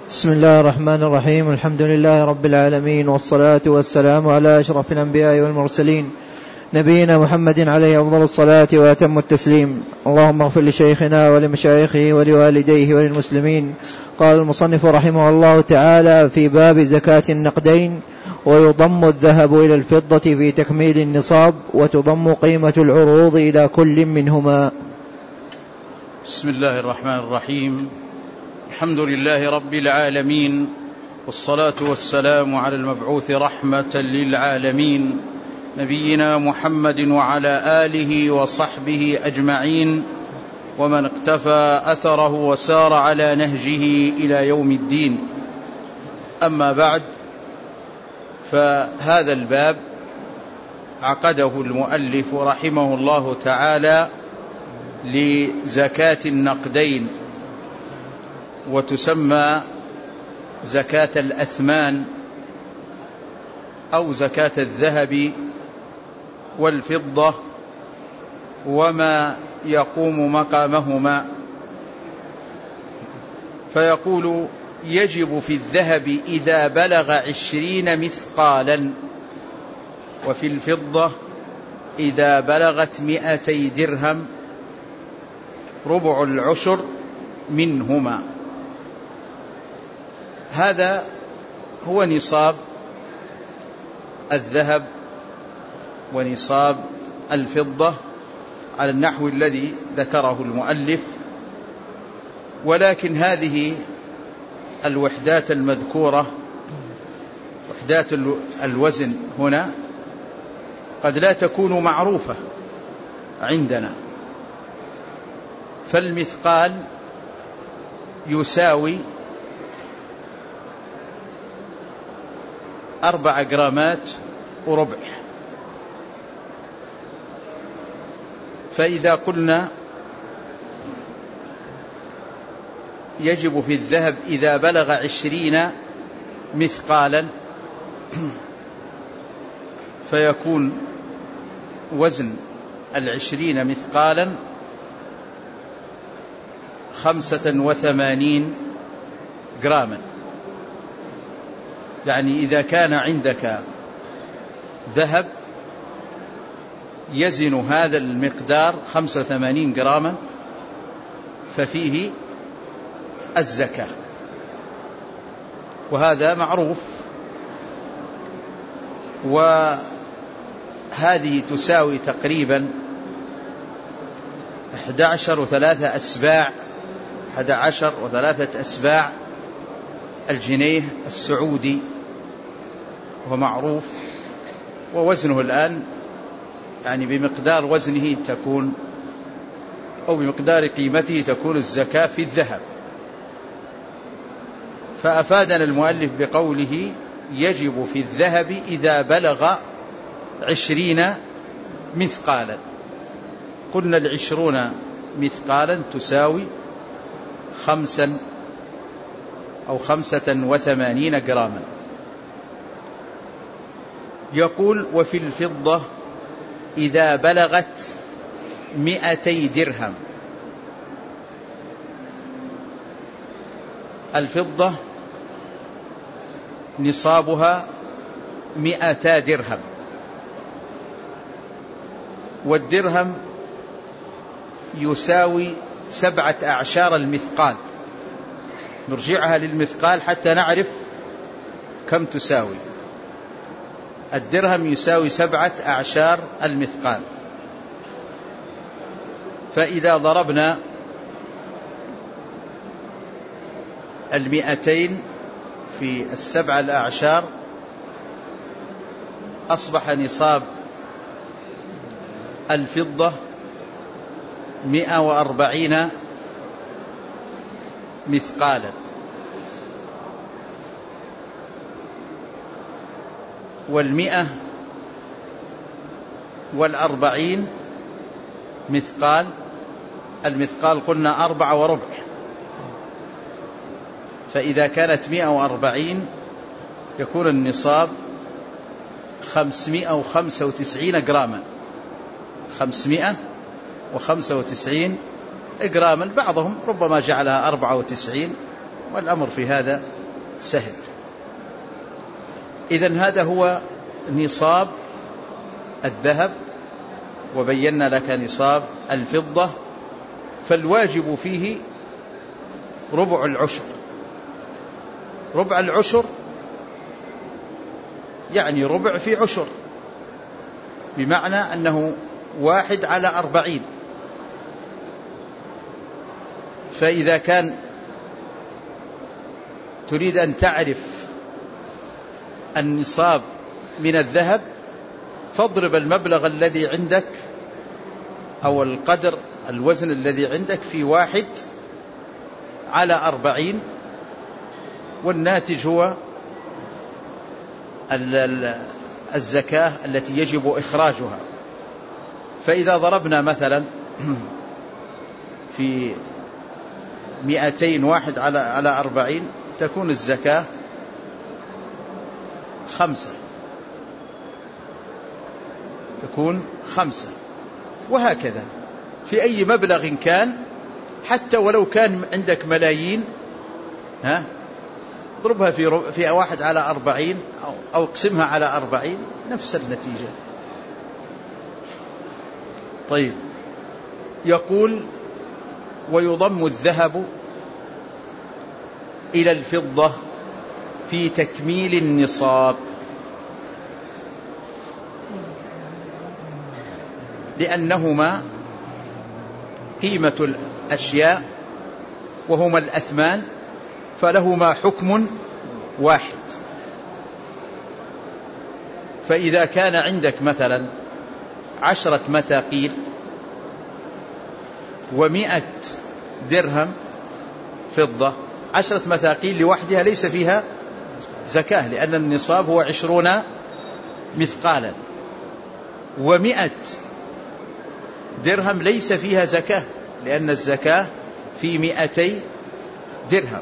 بسم الله الرحمن الرحيم. الحمد لله رب العالمين، والصلاة والسلام على أشرف الأنبياء والمرسلين، نبينا محمد عليه أفضل الصلاة وأتم التسليم. اللهم اغفر لشيخنا ولمشايخه ولوالديه وللمسلمين. قال المصنف رحمه الله تعالى في باب زكاة النقدين: ويضم الذهب إلى الفضة في تكميل النصاب، وتضم قيمة العروض إلى كل منهما. بسم الله الرحمن الرحيم. الحمد لله رب العالمين، والصلاة والسلام على المبعوث رحمة للعالمين، نبينا محمد وعلى آله وصحبه أجمعين، ومن اقتفى أثره وسار على نهجه إلى يوم الدين. أما بعد، فهذا الباب عقده المؤلف رحمه الله تعالى لزكاة النقدين، وتسمى زكاة الأثمان أو زكاة الذهب والفضة وما يقوم مقامهما. فيقول: يجب في الذهب إذا بلغ 20 مثقالا، وفي الفضة إذا بلغت 200 درهم، ربع العشر منهما. هذا هو نصاب الذهب ونصاب الفضة على النحو الذي ذكره المؤلف. ولكن هذه الوحدات المذكورة، وحدات الوزن هنا، قد لا تكون معروفة عندنا. فالمثقال يساوي 4 جرامات وربع. فإذا قلنا يجب في الذهب إذا بلغ 20 مثقالا، فيكون وزن 20 مثقالا 85 جراما. يعني إذا كان عندك ذهب يزن هذا المقدار 85 جراما، ففيه الزكاة، وهذا معروف. وهذه تساوي تقريبا 11 و3 أسباع، 11 و3 أسباع الجنيه السعودي، وهو معروف. ووزنه الآن يعني بمقدار وزنه تكون، أو بمقدار قيمته تكون الزكاة في الذهب. فأفادنا المؤلف بقوله: يجب في الذهب إذا بلغ 20 مثقالا. قلنا 20 مثقالا تساوي 5 أو 85 جراما. يقول: وفي الفضة إذا بلغت 200 درهم. الفضة نصابها 200 درهم، والدرهم يساوي 7 أعشار المثقال. نرجعها للمثقال حتى نعرف كم تساوي. الدرهم يساوي 7 أعشار المثقال. فإذا ضربنا 200 في 7 الأعشار، أصبح نصاب الفضة 140 مثقالا. وال140 مثقال، المثقال قلنا 4 وربع. فإذا كانت 140 يكون النصاب 595 جراما، 595 جراما. بعضهم ربما جعلها 94، والأمر في هذا سهل. إذن هذا هو نصاب الذهب، وبينا لك نصاب الفضة. فالواجب فيه ربع العشر. ربع العشر يعني ربع في عشر، بمعنى أنه 1/40. فإذا كان تريد أن تعرف النصاب من الذهب، فاضرب المبلغ الذي عندك أو القدر الوزن الذي عندك في 1/40، والناتج هو الزكاة التي يجب إخراجها. فإذا ضربنا مثلا في 200 واحد على 40 تكون الزكاة 5، تكون 5. وهكذا في أي مبلغ كان، حتى ولو كان عندك ملايين، اضربها في 1/40 أو اقسمها على 40، نفس النتيجة. طيب، يقول: ويضم الذهب إلى الفضة في تكميل النصاب، لأنهما قيمة الأشياء وهما الأثمان، فلهما حكم واحد. فإذا كان عندك مثلا 10 مثاقيل و100 درهم فضة، 10 مثاقيل لوحدها ليس فيها زكاة، لأن النصاب هو 20 مثقالا، و100 درهم ليس فيها زكاة، لأن الزكاة في 200 درهم.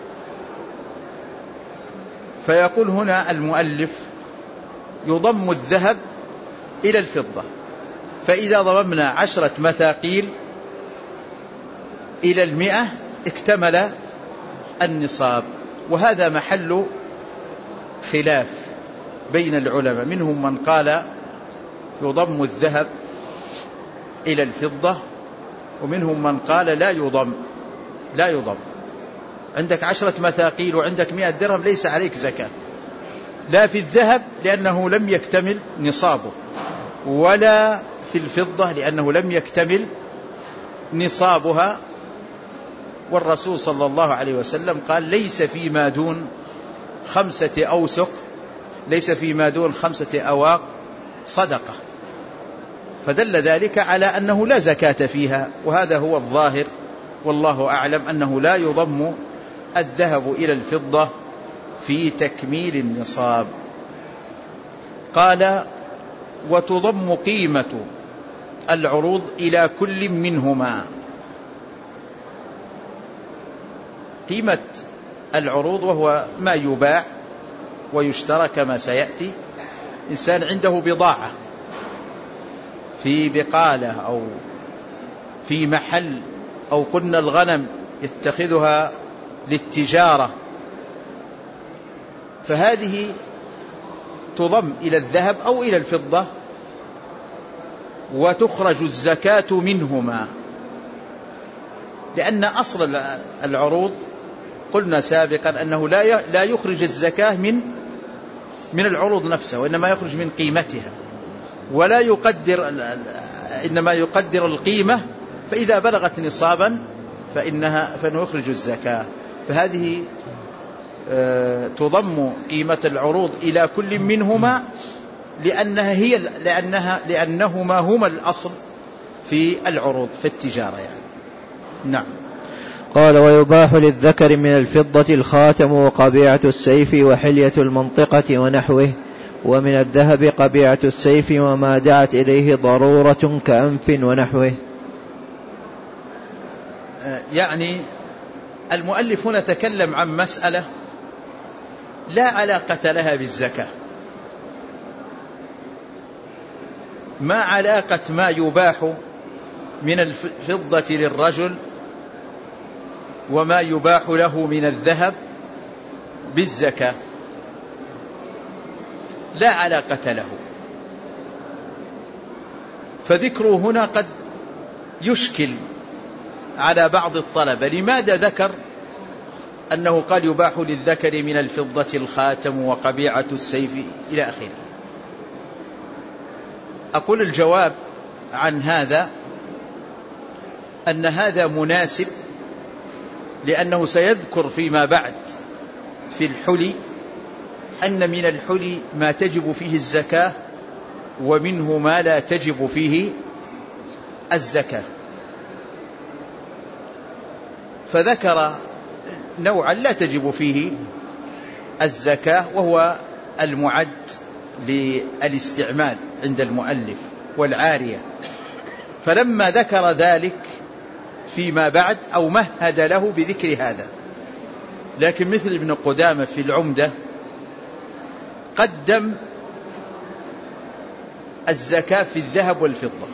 فيقول هنا المؤلف: يضم الذهب إلى الفضة. فإذا ضممنا 10 مثاقيل إلى 100 اكتمل النصاب. وهذا محل خلاف بين العلماء، منهم من قال يضم الذهب إلى الفضة، ومنهم من قال لا يضم. عندك 10 مثاقيل وعندك 100 درهم ليس عليك زكاة، لا في الذهب لأنه لم يكتمل نصابه، ولا في الفضة لأنه لم يكتمل نصابها. والرسول صلى الله عليه وسلم قال: ليس فيما دون 5 أوسق، ليس فيما دون 5 أواق صدقة. فدل ذلك على أنه لا زكاة فيها، وهذا هو الظاهر، والله أعلم، أنه لا يضم الذهب إلى الفضة في تكميل النصاب. قال: وتضم قيمة العروض إلى كل منهما. قيمة العروض وهو ما يباع ويشترى كما سيأتي. إنسان عنده بضاعة في بقالة أو في محل، أو قلنا الغنم يتخذها للتجارة، فهذه تضم إلى الذهب أو إلى الفضة، وتخرج الزكاة منهما، لأن أصل العروض قلنا سابقا أنه لا يخرج الزكاة من العروض نفسها، وإنما يخرج من قيمتها، ولا يقدر، إنما يقدر القيمة، فإذا بلغت نصابا فإنه يخرج الزكاة. فهذه تضم قيمة العروض إلى كل منهما لأنهما هما الأصل في العروض في التجارة يعني. نعم. قال: ويباح للذكر من الفضة الخاتم وقبيعة السيف وحلية المنطقة ونحوه، ومن الذهب قبيعة السيف وما دعت إليه ضرورة كأنف ونحوه. يعني المؤلف هنا تكلم عن مسألة لا علاقة لها بالزكاة. ما علاقة ما يباح من الفضة للرجل وما يباح له من الذهب بالزكاة لا علاقة له، فذكره هنا قد يشكل على بعض الطلبة. لماذا ذكر أنه قال يباح للذكر من الفضة الخاتم وقبيعة السيف إلى آخره؟ أقول الجواب عن هذا أن هذا مناسب، لأنه سيذكر فيما بعد في الحلي أن من الحلي ما تجب فيه الزكاة ومنه ما لا تجب فيه الزكاة، فذكر نوعا لا تجب فيه الزكاة وهو المعد للاستعمال عند المؤلف والعارية. فلما ذكر ذلك فيما بعد أو مهد له بذكر هذا، لكن مثل ابن قدامة في العمدة قدم الزكاة في الذهب والفضة،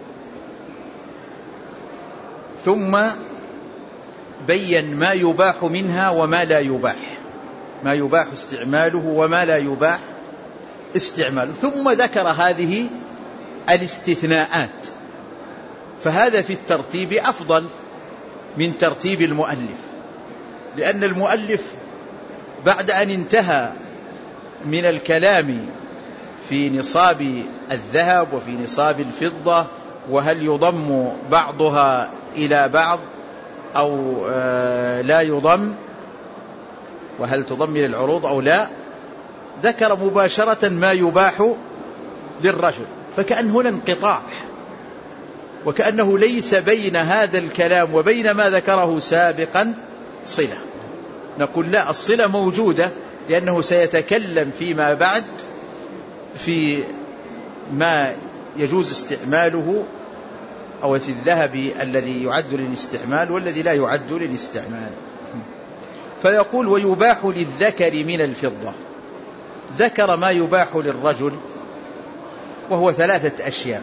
ثم بين ما يباح منها وما لا يباح، ما يباح استعماله وما لا يباح استعماله، ثم ذكر هذه الاستثناءات. فهذا في الترتيب أفضل من ترتيب المؤلف، لأن المؤلف بعد أن انتهى من الكلام في نصاب الذهب وفي نصاب الفضة وهل يضم بعضها إلى بعض أو لا يضم، وهل تضم إلى العروض أو لا، ذكر مباشرة ما يباح للرجل، فكأن هنا انقطاع، وكأنه ليس بين هذا الكلام وبين ما ذكره سابقا صلة. نقول لا، الصلة موجودة، لأنه سيتكلم فيما بعد في ما يجوز استعماله أو في الذهب الذي يعد للاستعمال والذي لا يعد للاستعمال. فيقول ويباح للذكر من الفضة، ذكر ما يباح للرجل وهو 3 أشياء،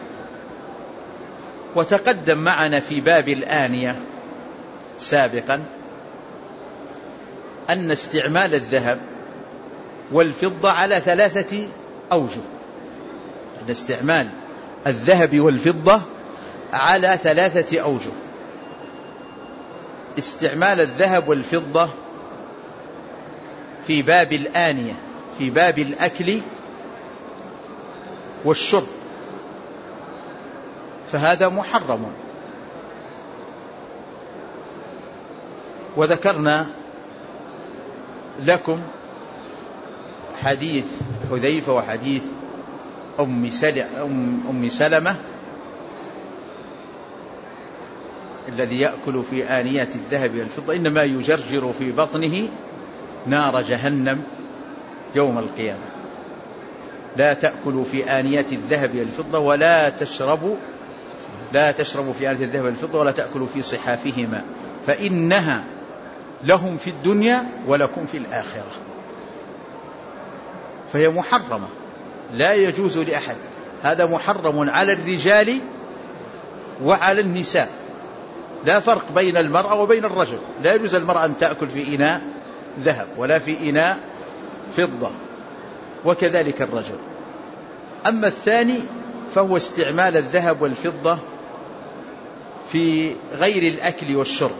وتقدم معنا في باب الآنية سابقا أن استعمال الذهب والفضة على 3 أوجه، أن استعمال الذهب والفضة على 3 أوجه. استعمال الذهب والفضة في باب الآنية، في باب الأكل والشرب، فهذا محرم. وذكرنا لكم حديث حذيفة وحديث أم سلمة الذي يأكل في آنية الذهب والفضة إنما يجرجر في بطنه نار جهنم يوم القيامة. لا تأكلوا في آنية الذهب والفضة ولا تشربوا في آنية الذهب والفضة ولا تأكلوا في صحافهما فإنها لهم في الدنيا ولكم في الآخرة. فهي محرمة، لا يجوز لأحد، هذا محرم على الرجال وعلى النساء، لا فرق بين المرأة وبين الرجل. لا يجوز المرأة أن تأكل في إناء ذهب ولا في إناء فضة، وكذلك الرجل. أما الثاني فهو استعمال الذهب والفضة في غير الأكل والشرب،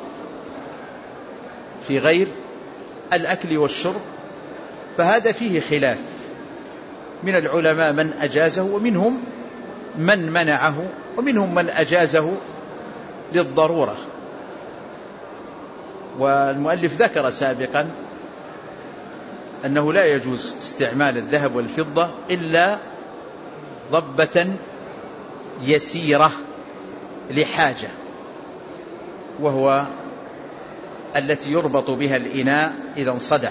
في غير الأكل والشرب، فهذا فيه خلاف من العلماء، من أجازه ومنهم من منعه ومنهم من أجازه للضرورة. والمؤلف ذكر سابقا أنه لا يجوز استعمال الذهب والفضة إلا ضبة يسيرة لحاجة، وهو التي يربط بها الإناء إذا انصدع،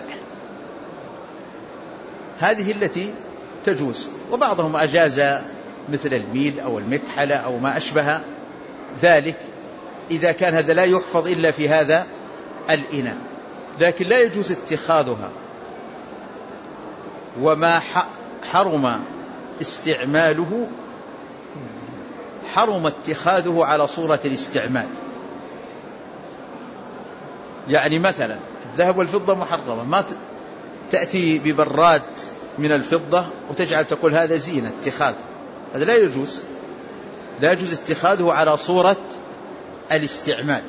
هذه التي تجوز. وبعضهم أجاز مثل الميل أو المكحلة أو ما أشبه ذلك إذا كان هذا لا يحفظ إلا في هذا الإناء، لكن لا يجوز اتخاذها. وما حرم استعماله حرم اتخاذه على صورة الاستعمال. يعني مثلا الذهب والفضة محرمة، تأتي ببراد من الفضة وتجعل تقول هذا زينة اتخاذ، هذا لا يجوز، لا يجوز اتخاذه على صورة الاستعمال.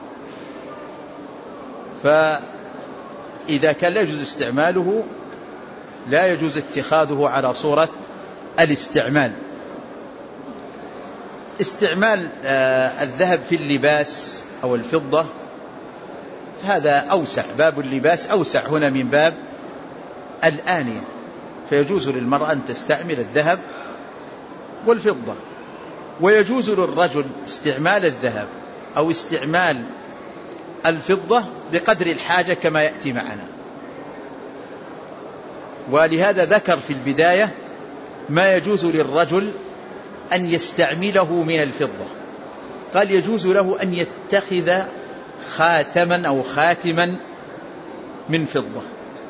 فإذا كان لا يجوز استعماله لا يجوز اتخاذه على صورة الاستعمال. استعمال الذهب في اللباس أو الفضة هذا أوسع، باب اللباس أوسع هنا من باب الآنية، فيجوز للمرأة أن تستعمل الذهب والفضة، ويجوز للرجل استعمال الذهب أو استعمال الفضة بقدر الحاجة كما يأتي معنا. ولهذا ذكر في البداية ما يجوز للرجل أن يستعمله من الفضة، قال يجوز له أن يتخذ خاتما أو خاتما من فضة،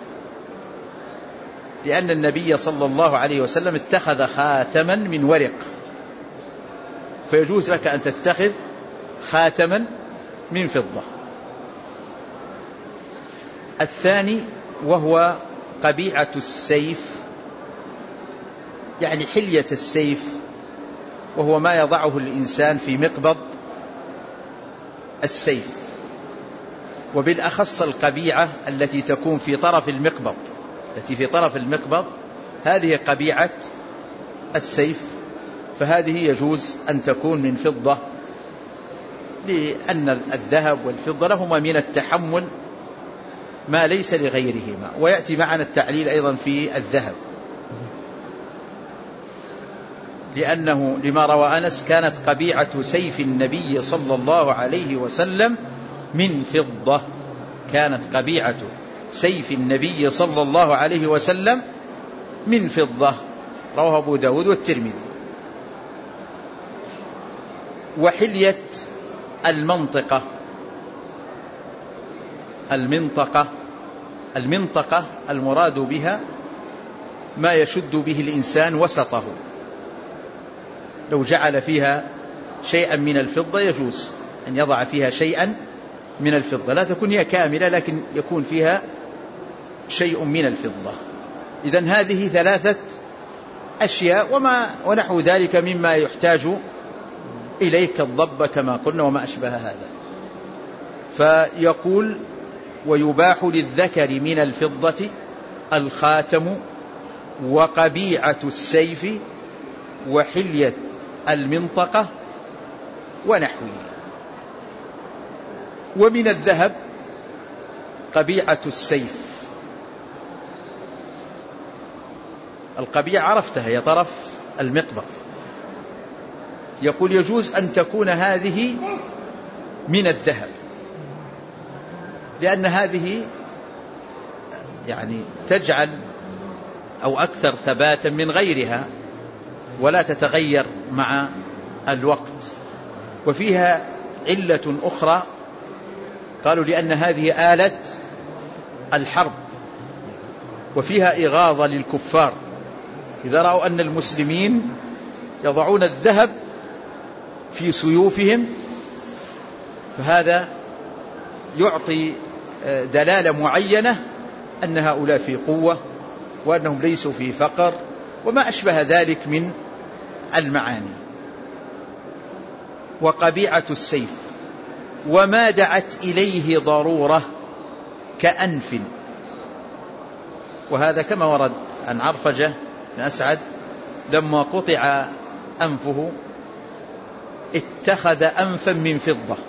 لأن النبي صلى الله عليه وسلم اتخذ خاتما من ورق، فيجوز لك أن تتخذ خاتما من فضة. الثاني وهو قبيعة السيف، يعني حلية السيف، وهو ما يضعه الإنسان في مقبض السيف، وبالأخص القبيعة التي تكون في طرف المقبض، التي في طرف المقبض هذه قبيعة السيف، فهذه يجوز أن تكون من فضة، لأن الذهب والفضة لهما من التحمل ما ليس لغيرهما. ويأتي معنا التعليل أيضا في الذهب، لأنه لما روى أنس كانت قبيعة سيف النبي صلى الله عليه وسلم من فضة، كانت قبيعة سيف النبي صلى الله عليه وسلم من فضة، رواه أبو داود والترمذي. وحلية المنطقة، المنطقة المراد بها ما يشد به الإنسان وسطه، لو جعل فيها شيئا من الفضة يجوز أن يضع فيها شيئا من الفضة، لا تكون هي كاملة لكن يكون فيها شيء من الفضة. إذن هذه ثلاثة أشياء ونحو ذلك مما يحتاج إليه كالضب كما قلنا وما أشبه هذا. فيقول ويباح للذكر من الفضة الخاتم وقبيعة السيف وحلية المنطقة ونحوه. ومن الذهب قبيعة السيف، القبيعة عرفتها هي طرف المقبض، يقول يجوز أن تكون هذه من الذهب، لأن هذه يعني تجعل أو أكثر ثباتا من غيرها ولا تتغير مع الوقت. وفيها علة أخرى، قالوا لأن هذه آلة الحرب، وفيها إغاظة للكفار إذا رأوا أن المسلمين يضعون الذهب في سيوفهم، فهذا يعطي دلالة معينة أن هؤلاء في قوة وأنهم ليسوا في فقر وما أشبه ذلك من المعاني. وقبيعة السيف وما دعت إليه ضرورة كأنف، وهذا كما ورد عن عرفجة بن أسعد لما قطع أنفه اتخذ أنفا من فضة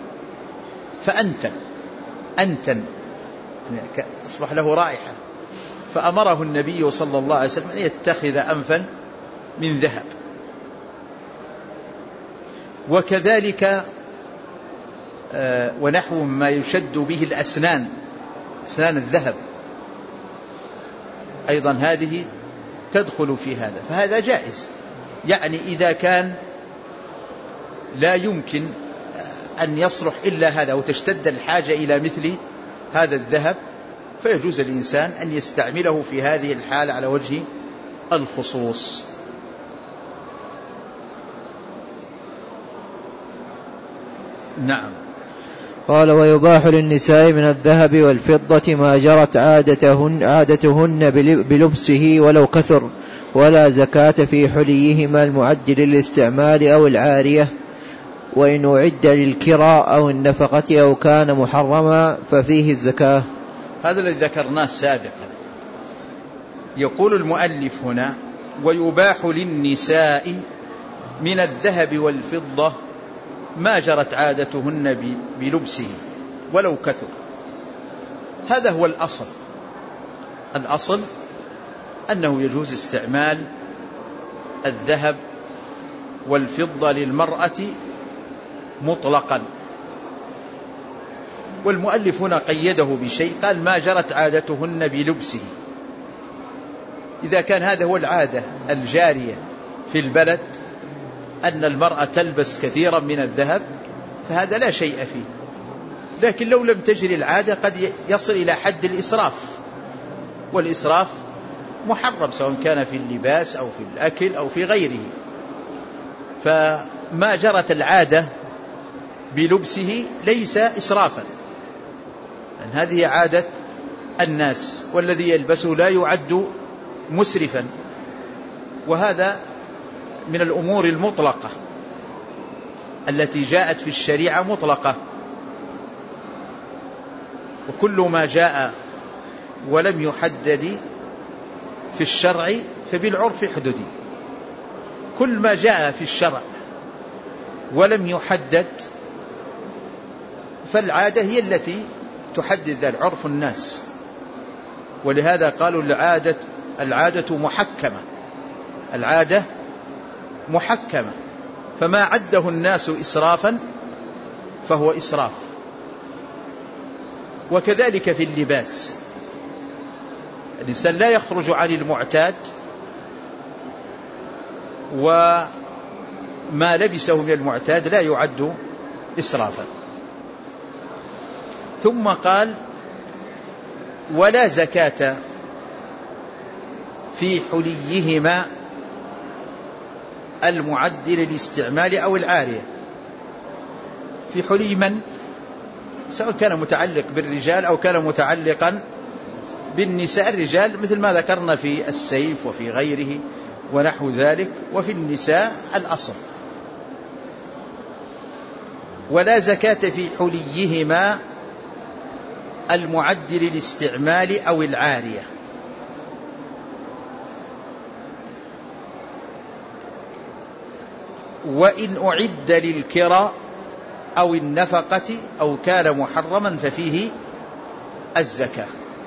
فأنتن أصبح له رائحة، فأمره النبي صلى الله عليه وسلم أن يتخذ أنفا من ذهب. وكذلك ونحو ما يشد به الأسنان، أسنان الذهب أيضا هذه تدخل في هذا، فهذا جائز. يعني إذا كان لا يمكن أن يصلح إلا هذا وتشتد الحاجة إلى مثل هذا الذهب، فيجوز الإنسان أن يستعمله في هذه الحالة على وجه الخصوص. نعم. قال: ويباح للنساء من الذهب والفضة ما جرت عادتهن بلبسه ولو كثر، ولا زكاة في حليهما المعد للاستعمال أو العارية، وإن أعد للكراء أو النفقة أو كان محرما ففيه الزكاة. هذا الذي ذكرناه سابقا. يقول المؤلف هنا: ويباح للنساء من الذهب والفضة ما جرت عادتهن بلبسه ولو كثر. هذا هو الأصل. الأصل أنه يجوز استعمال الذهب والفضة للمرأة مطلقا، والمؤلف هنا قيده بشيء، قال: ما جرت عادتهن بلبسه. إذا كان هذا هو العادة الجارية في البلد أن المرأة تلبس كثيرا من الذهب فهذا لا شيء فيه. لكن لو لم تجري العادة قد يصل إلى حد الإسراف، والإسراف محرم سواء كان في اللباس أو في الأكل أو في غيره. فما جرت العادة بلبسه ليس إسرافا، لأن هذه عادة الناس، والذي يلبسه لا يعد مسرفا. وهذا من الأمور المطلقة التي جاءت في الشريعة مطلقة، وكل ما جاء ولم يحدد في الشرع فبالعرف حدد. كل ما جاء في الشرع ولم يحدد فالعادة هي التي تحدد ذلك، عرف الناس. ولهذا قالوا العادة محكمة. العادة محكمة، فما عده الناس إسرافا فهو إسراف. وكذلك في اللباس، الإنسان لا يخرج عن المعتاد، وما لبسه من المعتاد لا يعد إسرافا. ثم قال: ولا زكاة في حليهما المعد للاستعمال أو العارية. في حلي من؟ سواء كان متعلق بالرجال أو كان متعلقا بالنساء. الرجال مثل ما ذكرنا في السيف وفي غيره ونحو ذلك، وفي النساء الأصل. ولا زكاة في حليهما المعد للاستعمال أو العارية. وإن أعد للكراء أو النفقة أو كان محرما ففيه الزكاة.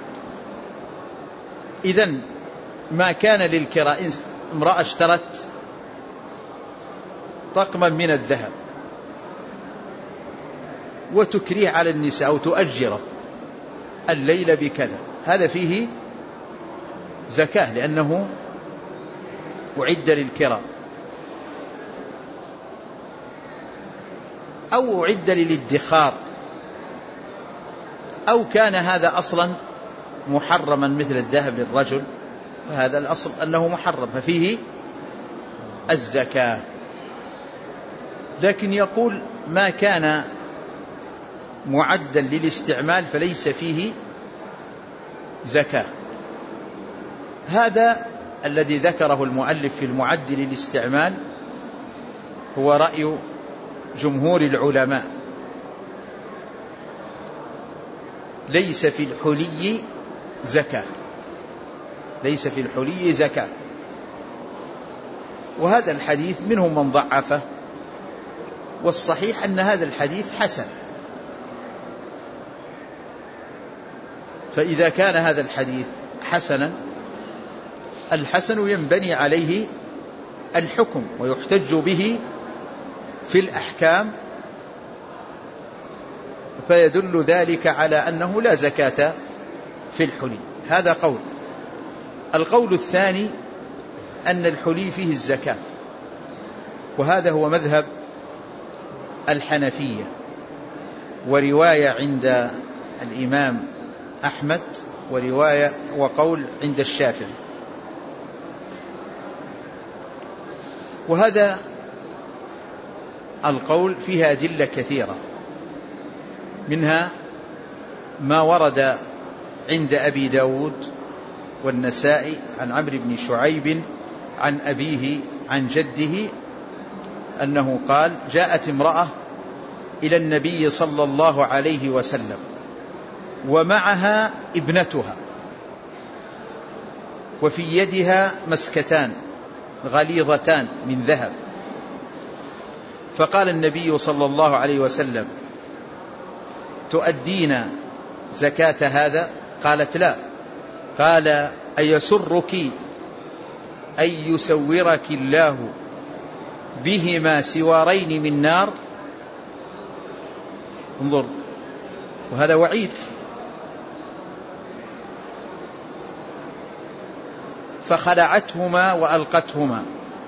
إذن ما كان للكراء، امرأة اشترت طقما من الذهب وتكريه على النساء أو تؤجره الليل بكذا، هذا فيه زكاة لأنه أعد للكراء. أو أعد للادخار، أو كان هذا أصلا محرما مثل الذهب للرجل، فهذا الأصل أنه محرم ففيه الزكاة. لكن يقول ما كان معدا للاستعمال فليس فيه زكاة. هذا الذي ذكره المؤلف في المعد للاستعمال هو رأي جمهور العلماء. ليس في الحلي زكاة، ليس في الحلي زكاة. وهذا الحديث منهم من ضعفه، والصحيح أن هذا الحديث حسن. فإذا كان هذا الحديث حسنا، الحسن ينبني عليه الحكم ويحتج به في الأحكام، فيدل ذلك على أنه لا زكاة في الحلي. هذا قول. القول الثاني أن الحلي فيه الزكاة، وهذا هو مذهب الحنفية، ورواية عند الإمام أحمد، ورواية وقول عند الشافعي. وهذا القول فيها أدلة كثيرة، منها ما ورد عند أبي داود والنسائي عن عمرو بن شعيب عن أبيه عن جده أنه قال: جاءت امرأة إلى النبي صلى الله عليه وسلم ومعها ابنتها وفي يدها مسكتان غليظتان من ذهب، فقال النبي صلى الله عليه وسلم: تؤدين زكاة هذا؟ قالت: لا. قال: أيسرك أن يسورك الله بهما سوارين من نار؟ انظر، وهذا وعيد. فخلعتهما وألقتهما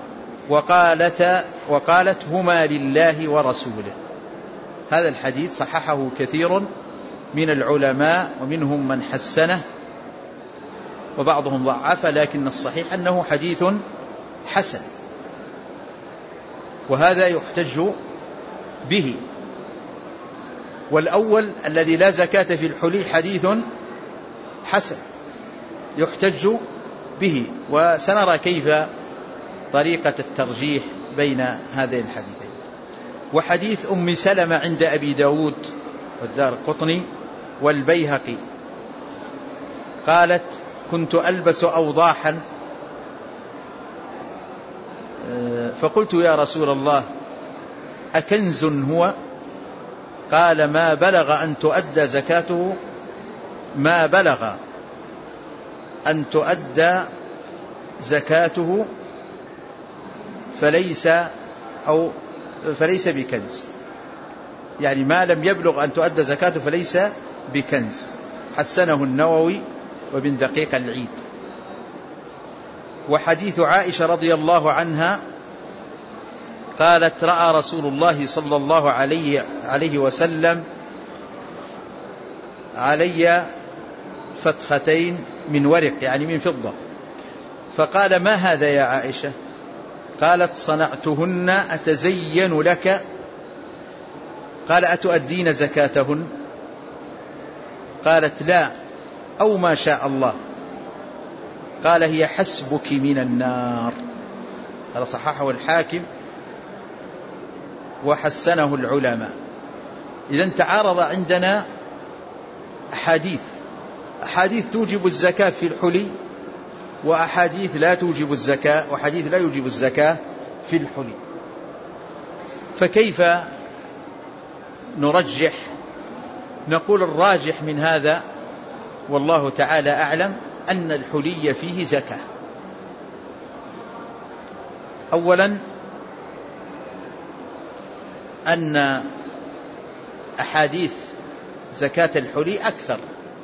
وقالت: هما لله ورسوله. هذا الحديث صححه كثير من العلماء، ومنهم من حسنه وبعضهم ضعفه، لكن الصحيح أنه حديث حسن، وهذا يحتج به. والأول الذي لا زكاة في الحلي حديث حسن يحتج به، وسنرى كيف طريقة الترجيح بين هذين الحديثين. وحديث أم سلمة عند أبي داود والدارقطني والبيهقي قالت: كنت ألبس أوضاحا فقلت: يا رسول الله، أكنز هو؟ قال: ما بلغ أن تؤدى زكاته، ما بلغ أن تؤدى زكاته فليس بكنز، يعني ما لم يبلغ أن تؤدى زكاته فليس بكنز. حسنه النووي وابن دقيق العيد. وحديث عائشة رضي الله عنها قالت: رأى رسول الله صلى الله عليه وسلم علي فتختين من ورق، يعني من فضة، فقال: ما هذا يا عائشة؟ قالت: صنعتهن أتزين لك. قال: أتؤدين زكاتهن؟ قالت: لا، أو ما شاء الله. قال: هي حسبك من النار. هذا صححه الحاكم وحسنه العلماء. إذن تعارض عندنا أحاديث توجب الزكاة في الحلي، وأحاديث لا توجب الزكاة، وحديث لا يوجب الزكاة في الحلي. فكيف نرجح؟ نقول الراجح من هذا والله تعالى أعلم أن الحلي فيه زكاة. أولا أن أحاديث زكاة الحلي أكثر،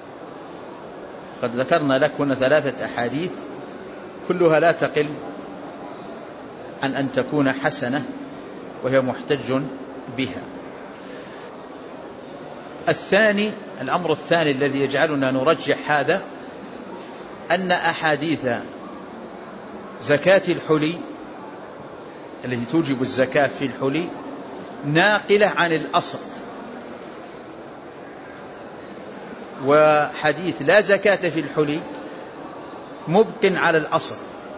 قد ذكرنا لك هنا 3 أحاديث كلها لا تقل عن أن تكون حسنة وهي محتج بها. الأمر الثاني الذي يجعلنا نرجح هذا أن أحاديث زكاة الحلي التي توجب الزكاة في الحلي ناقلة عن الأصل، وحديث لا زكاة في الحلي مبق على الأصل.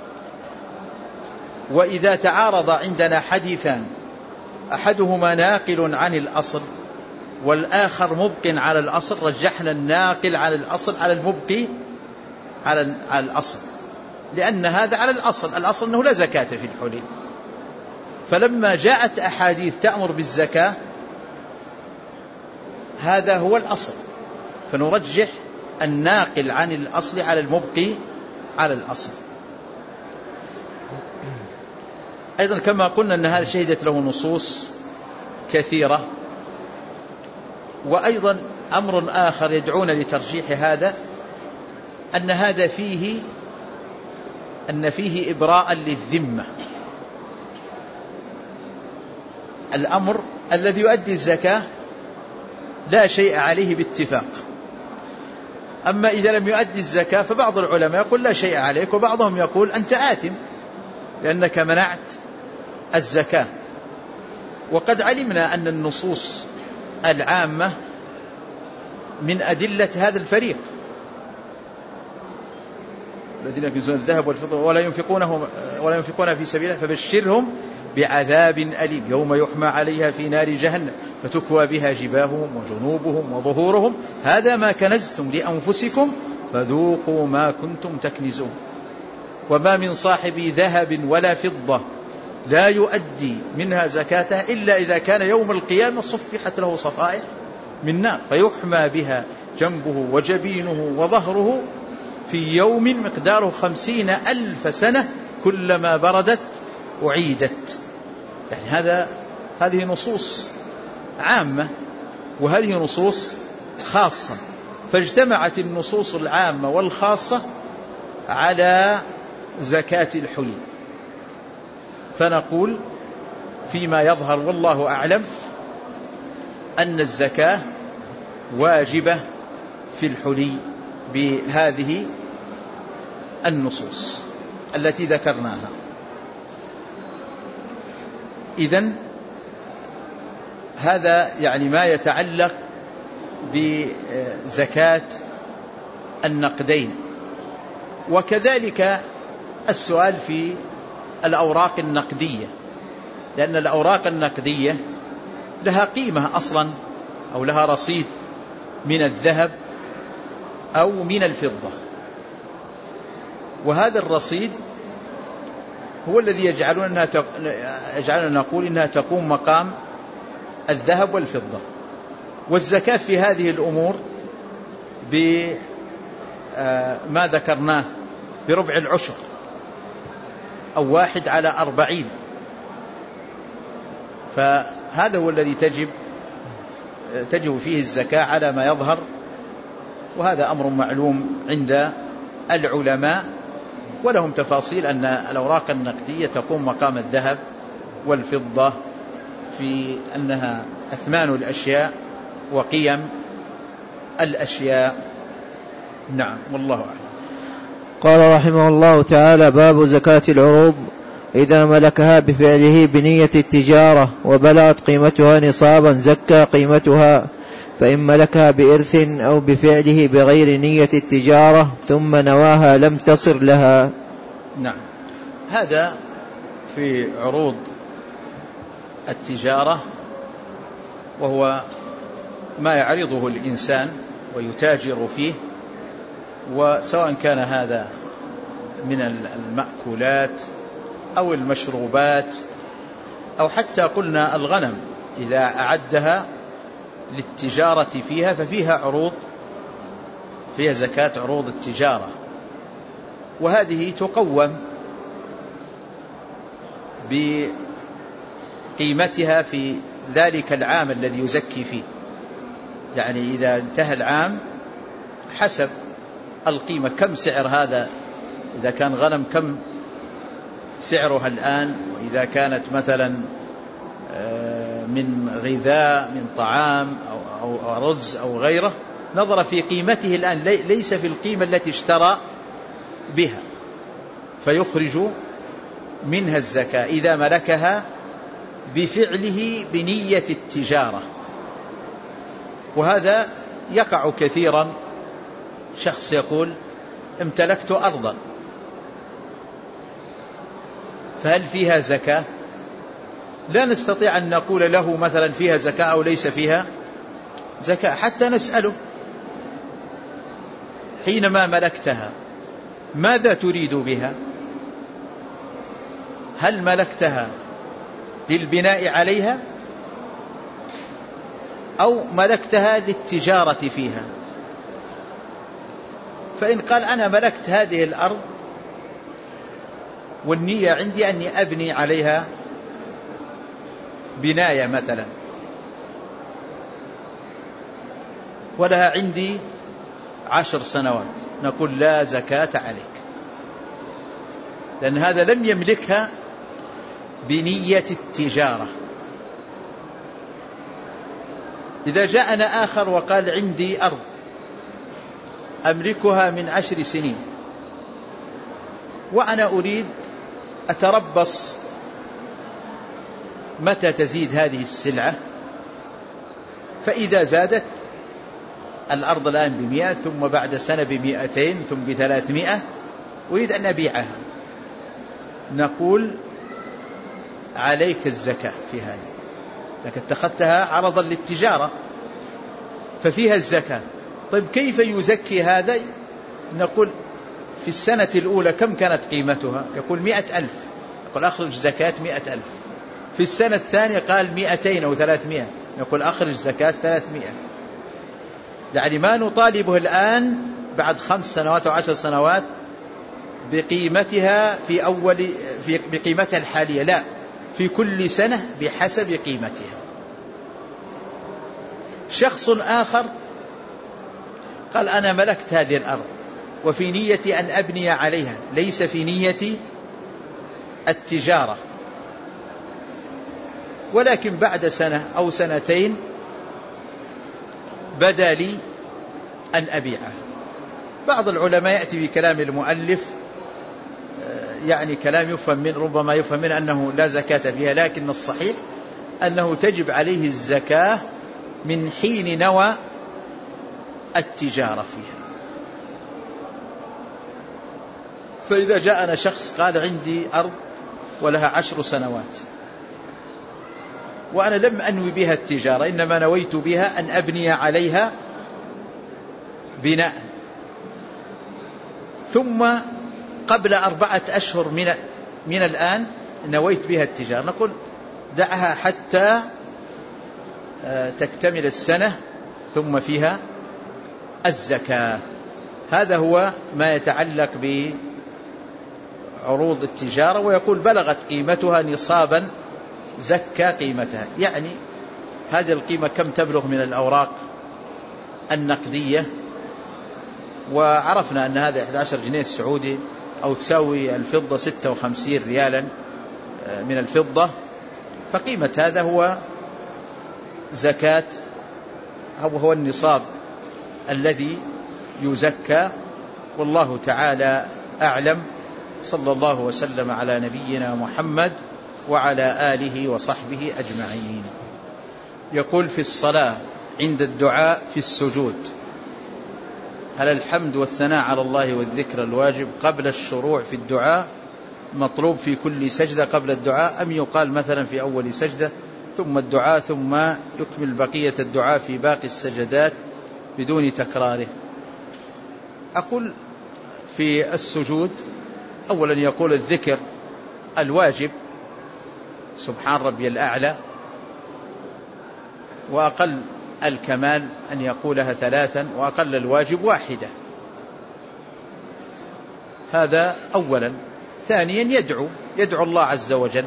وإذا تعارض عندنا حديثان أحدهما ناقل عن الأصل والآخر مبق على الأصل، رجحنا الناقل على الأصل على المبقي على الأصل، لأن هذا على الأصل أنه لا زكاة في الحلي. فلما جاءت أحاديث تأمر بالزكاة هذا هو الأصل، فنرجح الناقل عن الأصل على المبقي على الأصل. أيضا كما قلنا أن هذا شهدت له نصوص كثيرة. وأيضا أمر آخر يدعون لترجيح هذا أن هذا فيه إبراء للذمة. الأمر الذي يؤدي الزكاة لا شيء عليه باتفاق، أما إذا لم يؤدي الزكاة فبعض العلماء يقول لا شيء عليك، وبعضهم يقول أنت آثم لأنك منعت الزكاة. وقد علمنا أن النصوص العامة من أدلة هذا الفريق، الذين يكنزون الذهب والفضة ولا ينفقون في سبيل الله فبشرهم بعذاب أليم يوم يحمى عليها في نار جهنم فتكوى بها جباههم وجنوبهم وظهورهم هذا ما كنزتم لأنفسكم فذوقوا ما كنتم تكنزون. وما من صاحب ذهب ولا فضة لا يؤدي منها زكاتها إلا إذا كان يوم القيامة صفحت له صفائح من نار فيحمى بها جنبه وجبينه وظهره في يوم مقداره 50,000 سنة كلما بردت أعيدت. يعني هذه نصوص عامة وهذه نصوص خاصة، فاجتمعت النصوص العامة والخاصة على زكاة الحلي. فنقول فيما يظهر والله أعلم أن الزكاة واجبة في الحلي بهذه النصوص التي ذكرناها. إذن هذا يعني ما يتعلق بزكاة النقدين. وكذلك السؤال في الأوراق النقدية، لأن الأوراق النقدية لها قيمة أصلا أو لها رصيد من الذهب أو من الفضة، وهذا الرصيد هو الذي يجعلنا نقول إنها تقوم مقام الذهب والفضة. والزكاة في هذه الأمور بما ذكرناه بربع العشر أو 1/40، فهذا هو الذي تجب فيه الزكاة على ما يظهر، وهذا أمر معلوم عند العلماء، ولهم تفاصيل أن الأوراق النقدية تقوم مقام الذهب والفضة في أنها أثمان الأشياء وقيم الأشياء. نعم، والله أعلم. قال رحمه الله تعالى: باب زكاة العروض. إذا ملكها بفعله بنية التجارة وبلغت قيمتها نصابا زكى قيمتها، فإن ملكها بإرث أو بفعله بغير نية التجارة ثم نواها لم تصر لها. نعم، هذا في عروض التجارة، وهو ما يعرضه الإنسان ويتاجر فيه، وسواء كان هذا من المأكولات أو المشروبات أو حتى قلنا الغنم إذا أعدها للتجارة فيها ففيها عروض، فيها زكاة عروض التجارة، وهذه تقوم بقيمتها في ذلك العام الذي يزكي فيه. يعني إذا انتهى العام حسب القيمة كم سعر هذا، إذا كان غنم كم سعرها الآن، وإذا كانت مثلا من غذاء من طعام أو رز أو غيره نظر في قيمته الآن ليس في القيمة التي اشترى بها، فيخرج منها الزكاة إذا ملكها بفعله بنية التجارة. وهذا يقع كثيرا، شخص يقول امتلكت أرضا، فهل فيها زكاة؟ لا نستطيع أن نقول له مثلا فيها زكاة أو ليس فيها زكاة، حتى نسأله حينما ملكتها ماذا تريد بها؟ هل ملكتها للبناء عليها أو ملكتها للتجارة فيها؟ فإن قال أنا ملكت هذه الأرض والنية عندي أني أبني عليها بناية مثلا ولها عندي 10 سنوات، نقول لا زكاة عليك، لأن هذا لم يملكها بنية التجارة. إذا جاءنا آخر وقال عندي أرض أملكها من 10 سنين وأنا أريد أتربص متى تزيد هذه السلعة، فإذا زادت الأرض الآن ب100 ثم بعد سنة ب200 ثم ب300 أريد أن أبيعها، نقول عليك الزكاة في هذه، لكن اتخذتها عرضا للتجارة ففيها الزكاة. طيب كيف يزكي هذا؟ نقول في السنة الأولى كم كانت قيمتها؟ يقول 100,000، يقول أخرج زكاة 100,000. في السنة الثانية قال 200 أو 300، يقول أخرج زكاة 300. يعني ما نطالبه الآن بعد 5 سنوات أو 10 سنوات بقيمتها بقيمتها الحالية، لا، في كل سنة بحسب قيمتها. شخص آخر قال أنا ملكت هذه الأرض وفي نيتي أن أبني عليها، ليس في نيتي التجارة، ولكن بعد سنة أو سنتين بدا لي أن أبيعها. بعض العلماء يأتي بكلام المؤلف، يعني كلام يفهم من ربما يفهم من أنه لا زكاة فيها، لكن الصحيح أنه تجب عليه الزكاة من حين نوى التجارة فيها. فإذا جاءنا شخص قال عندي أرض ولها 10 سنوات وأنا لم أنوي بها التجارة، إنما نويت بها أن أبني عليها بناء، ثم قبل 4 أشهر من الآن نويت بها التجارة، نقول دعها حتى تكتمل السنة ثم فيها الزكاة. هذا هو ما يتعلق بعروض التجارة. ويقول بلغت قيمتها نصابا زكى قيمتها، يعني هذه القيمة كم تبلغ من الأوراق النقدية، وعرفنا أن هذا 11 جنيه سعودي أو تساوي الفضة 56 ريالا من الفضة، فقيمة هذا هو زكاة أو هو النصاب الذي يزكى. والله تعالى أعلم. صلى الله وسلم على نبينا محمد وعلى آله وصحبه أجمعين. يقول في الصلاة عند الدعاء في السجود، هل الحمد والثناء على الله والذكر الواجب قبل الشروع في الدعاء مطلوب في كل سجدة قبل الدعاء، أم يقال مثلا في أول سجدة ثم الدعاء ثم يكمل بقية الدعاء في باقي السجدات بدون تكراره؟ أقول في السجود أولا يقول الذكر الواجب سبحان ربي الأعلى، وأقل الكمال أن يقولها 3، وأقل الواجب 1. هذا أولا. ثانيا يدعو الله عز وجل،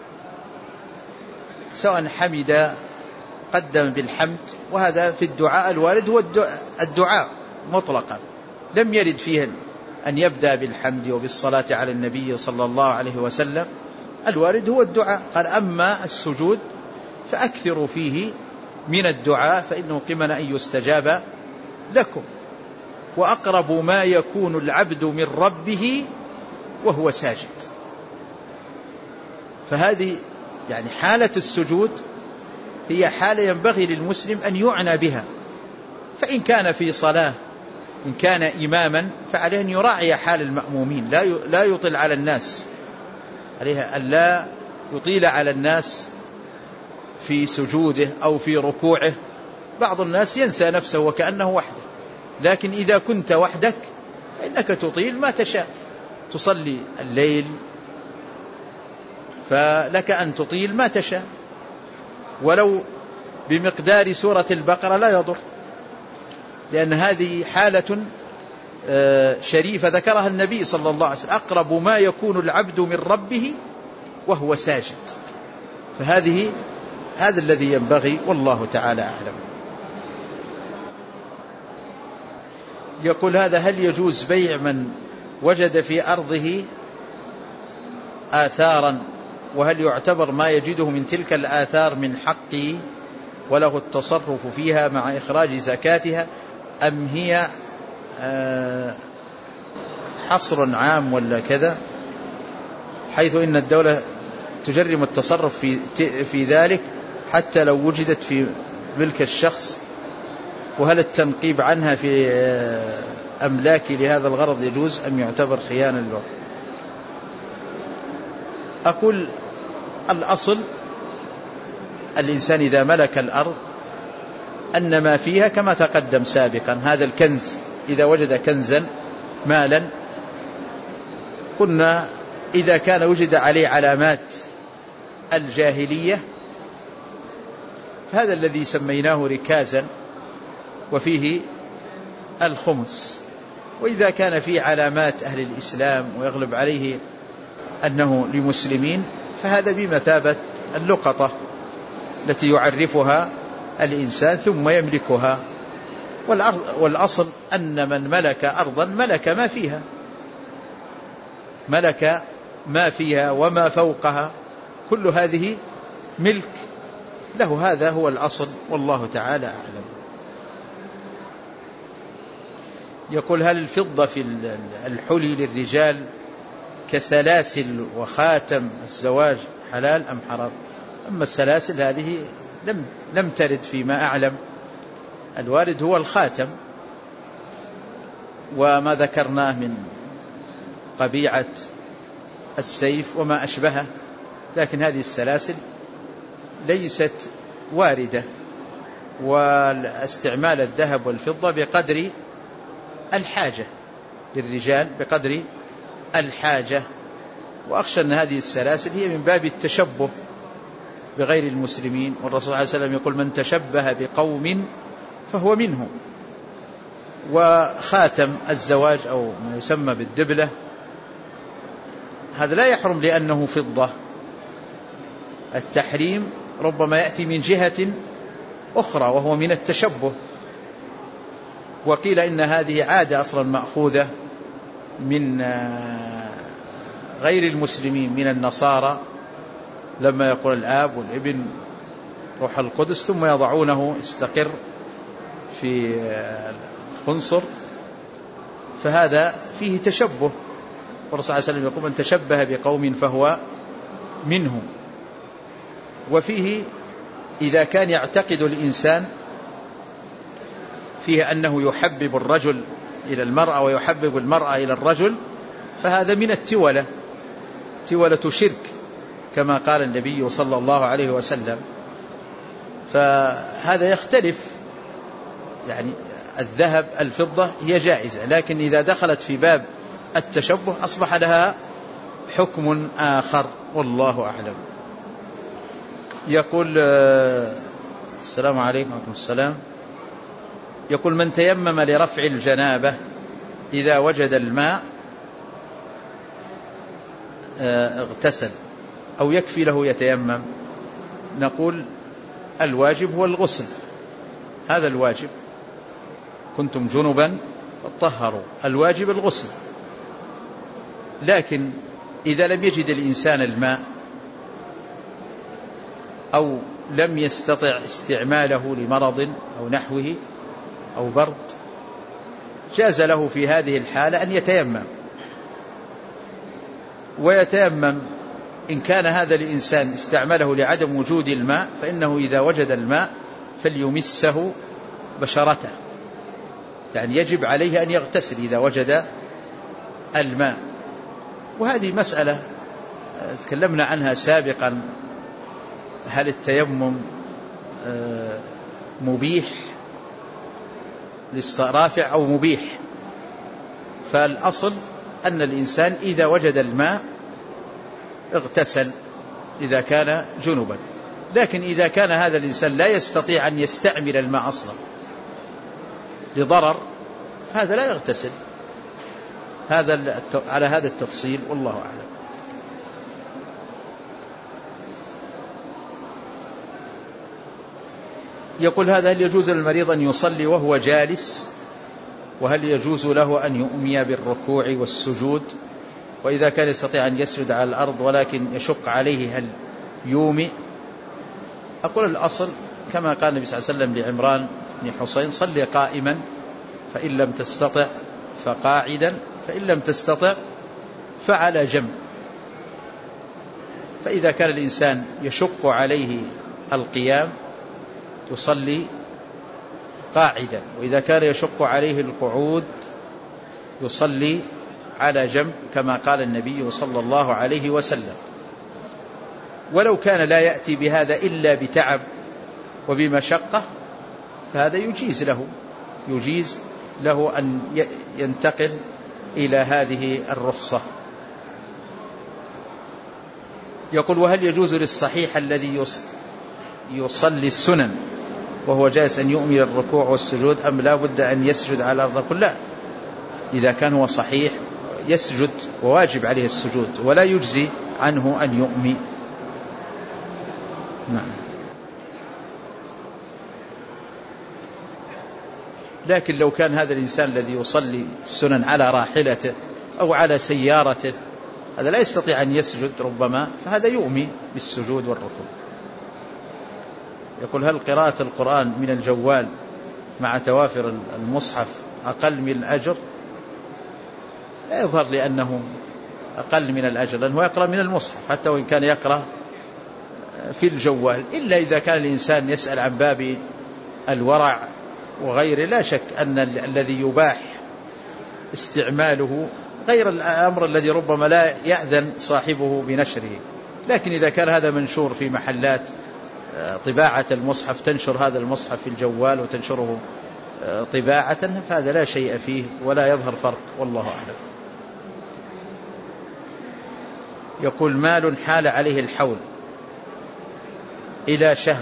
سواء حمد قدم بالحمد، وهذا في الدعاء الوارد هو الدعاء مطلقا، لم يرد فيه أن يبدأ بالحمد وبالصلاة على النبي صلى الله عليه وسلم، الوارد هو الدعاء. قال أما السجود فأكثروا فيه من الدعاء فإنه قمن أن يستجاب لكم، وأقرب ما يكون العبد من ربه وهو ساجد. فهذه يعني حالة السجود هي حالة ينبغي للمسلم أن يعنى بها، فإن كان في صلاة إن كان إماما فعليه أن يراعي حال المأمومين، لا يطيل على الناس، عليه أن لا يطيل على الناس في سجوده أو في ركوعه. بعض الناس ينسى نفسه وكأنه وحده، لكن إذا كنت وحدك فإنك تطيل ما تشاء، تصلي الليل فلك أن تطيل ما تشاء، ولو بمقدار سورة البقرة لا يضر، لأن هذه حالة شريفة ذكرها النبي صلى الله عليه وسلم، أقرب ما يكون العبد من ربه وهو ساجد. هذا الذي ينبغي، والله تعالى أعلم. يقول هذا هل يجوز بيع من وجد في أرضه آثارا، وهل يعتبر ما يجده من تلك الآثار من حقه وله التصرف فيها مع إخراج زكاتها، أم هي حصر عام ولا كذا، حيث إن الدولة تجرم التصرف في ذلك حتى لو وجدت في ملك الشخص؟ وهل التنقيب عنها في أملاكي لهذا الغرض يجوز أم يعتبر خيانة له؟ أقول الأصل الإنسان إذا ملك الأرض أن ما فيها كما تقدم سابقا، هذا الكنز إذا وجد كنزا مالا قلنا إذا كان وجد عليه علامات الجاهلية فهذا الذي سميناه ركازا وفيه الخمس، وإذا كان فيه علامات أهل الإسلام ويغلب عليه أنه لمسلمين فهذا بمثابة اللقطة التي يعرفها الإنسان ثم يملكها. والأصل أن من ملك أرضا ملك ما فيها وما فوقها، كل هذه ملك له، هذا هو الأصل والله تعالى أعلم. يقول هل الفضة في الحلي للرجال كسلاسل وخاتم الزواج حلال أم حرام؟ أما السلاسل هذه لم ترد فيما أعلم، الوارد هو الخاتم وما ذكرناه من قبيعة السيف وما أشبهه، لكن هذه السلاسل ليست واردة. واستعمال الذهب والفضة بقدر الحاجة للرجال، بقدر الحاجة، وأخشى أن هذه السلاسل هي من باب التشبه بغير المسلمين، والرسول صلى الله عليه وسلم يقول من تشبه بقوم فهو منهم. وخاتم الزواج أو ما يسمى بالدبلة هذا لا يحرم لأنه فضة، التحريم ربما يأتي من جهة أخرى وهو من التشبه. وقيل إن هذه عادة أصلا مأخوذة من غير المسلمين، من النصارى، لما يقول الآب والابن روح القدس ثم يضعونه يستقر في الخنصر، فهذا فيه تشبه. والرسول صلى الله عليه وسلم يقول من تشبه بقوم فهو منهم. وفيه إذا كان يعتقد الإنسان فيه أنه يحبب الرجل إلى المرأة ويحبب المرأة إلى الرجل فهذا من التولة، تولة شرك كما قال النبي صلى الله عليه وسلم. فهذا يختلف، يعني الذهب الفضة هي جائزة، لكن إذا دخلت في باب التشبه أصبح لها حكم آخر والله أعلم. يقول السلام عليكم ورحمة السلام، يقول من تيمم لرفع الجنابة إذا وجد الماء اغتسل أو يكفي له يتيمم؟ نقول الواجب هو الغسل، هذا الواجب، كنتم جنبا فطهروا، الواجب الغسل. لكن إذا لم يجد الإنسان الماء أو لم يستطع استعماله لمرض أو نحوه أو برد جاز له في هذه الحالة أن يتيمم، ويتيمم إن كان هذا الإنسان استعمله لعدم وجود الماء، فإنه إذا وجد الماء فليمسه بشرته، يعني يجب عليه أن يغتسل إذا وجد الماء. وهذه مسألة تكلمنا عنها سابقا، هل التيمم مبيح للرافع أو مبيح؟ فالأصل أن الإنسان إذا وجد الماء اغتسل إذا كان جنبا، لكن إذا كان هذا الإنسان لا يستطيع أن يستعمل الماء أصلا لضرر هذا لا يغتسل. هذا على هذا التفصيل والله أعلم. يقول هذا هل يجوز للمريض أن يصلي وهو جالس، وهل يجوز له أن يؤمي بالركوع والسجود، وإذا كان يستطيع أن يسجد على الأرض ولكن يشق عليه هل يومئ؟ أقول الأصل كما قال النبي صلى الله عليه وسلم لعمران بن حسين صلي قائما فإن لم تستطع فقاعدا فإن لم تستطع فعلى جنب. فإذا كان الإنسان يشق عليه القيام يصلي قاعدا، وإذا كان يشق عليه القعود يصلي على جنب كما قال النبي صلى الله عليه وسلم. ولو كان لا يأتي بهذا إلا بتعب وبمشقة فهذا يجيز له أن ينتقل إلى هذه الرخصة. يقول: وهل يجوز للصحيح الذي يصلي السنن وهو جالس أن يؤمن الركوع والسجود أم لا بد أن يسجد على الأرض؟ نقول لا، إذا كان هو صحيح يسجد وواجب عليه السجود ولا يجزي عنه أن يؤمن. نعم. لكن لو كان هذا الإنسان الذي يصلي السنن على راحلته أو على سيارته هذا لا يستطيع أن يسجد ربما، فهذا يؤمن بالسجود والركوع. يقول: هل قراءة القرآن من الجوال مع توافر المصحف أقل من الأجر؟ لا يظهر لأنه أقل من الأجر، لأنه يقرأ من المصحف حتى وإن كان يقرأ في الجوال، إلا إذا كان الإنسان يسأل عن باب الورع وغيره. لا شك أن الذي يباح استعماله غير الأمر الذي ربما لا يأذن صاحبه بنشره. لكن إذا كان هذا منشور في محلات طباعة المصحف تنشر هذا المصحف في الجوال وتنشره طباعة فهذا لا شيء فيه ولا يظهر فرق، والله أعلم. يقول: مال حال عليه الحول إلى شهر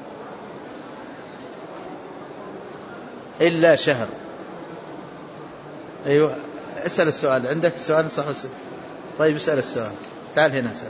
إلا شهر. أيوة، اسأل السؤال. عندك السؤال صح؟ طيب اسأل السؤال. تعال هنا اسأل.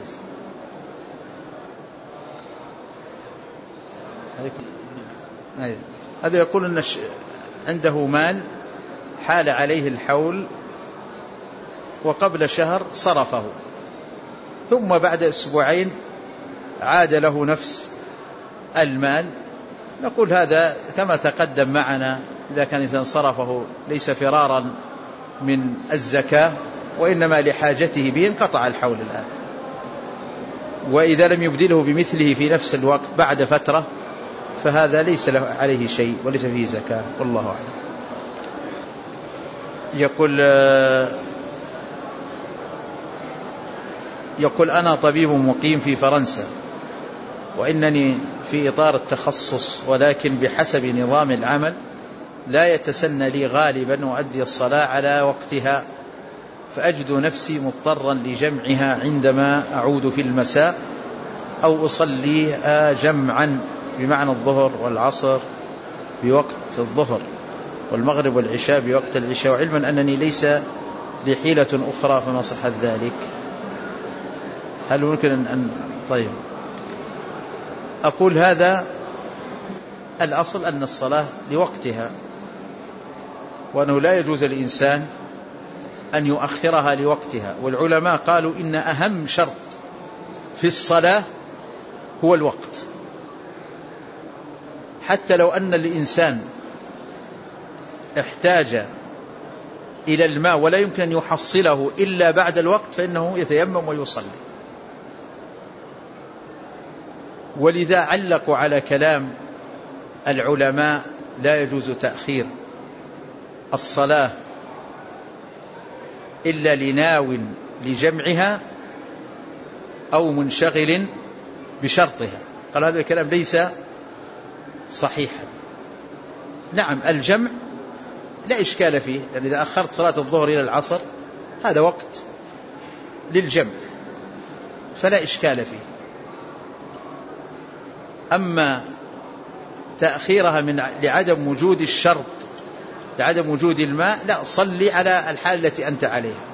أيوة. هذا يقول أن عنده مال حال عليه الحول وقبل شهر صرفه، ثم بعد أسبوعين عاد له نفس المال. نقول هذا كما تقدم معنا، إذا كان إنسان صرفه ليس فرارا من الزكاة وإنما لحاجته به انقطع الحول الآن. وإذا لم يبدله بمثله في نفس الوقت بعد فترة فهذا ليس له عليه شيء وليس فيه زكاة، والله أعلم. يقول: أنا طبيب مقيم في فرنسا وإنني في إطار التخصص، ولكن بحسب نظام العمل لا يتسنى لي غالبا وأدي الصلاة على وقتها، فأجد نفسي مضطرا لجمعها عندما أعود في المساء، أو أصلي جمعا بمعنى الظهر والعصر بوقت الظهر والمغرب والعشاء بوقت العشاء، وعلما أنني ليس لي حيلة أخرى فما صحت ذلك. هل ممكن أن طيب أقول هذا الأصل أن الصلاة لوقتها، وأنه لا يجوز للإنسان أن يؤخرها لوقتها. والعلماء قالوا إن أهم شرط في الصلاة هو الوقت، حتى لو أن الإنسان احتاج إلى الماء ولا يمكن أن يحصله إلا بعد الوقت فإنه يتيمم ويصلي. ولذا علقوا على كلام العلماء: لا يجوز تأخير الصلاة إلا لناو لجمعها أو منشغل بشرطها. قال هذا الكلام ليس صحيحا. نعم، الجمع لا إشكال فيه، لأن إذا أخرت صلاة الظهر إلى العصر هذا وقت للجمع فلا إشكال فيه. أما تأخيرها لعدم وجود الشرط، لعدم وجود الماء، لا، صلي على الحال التي أنت عليها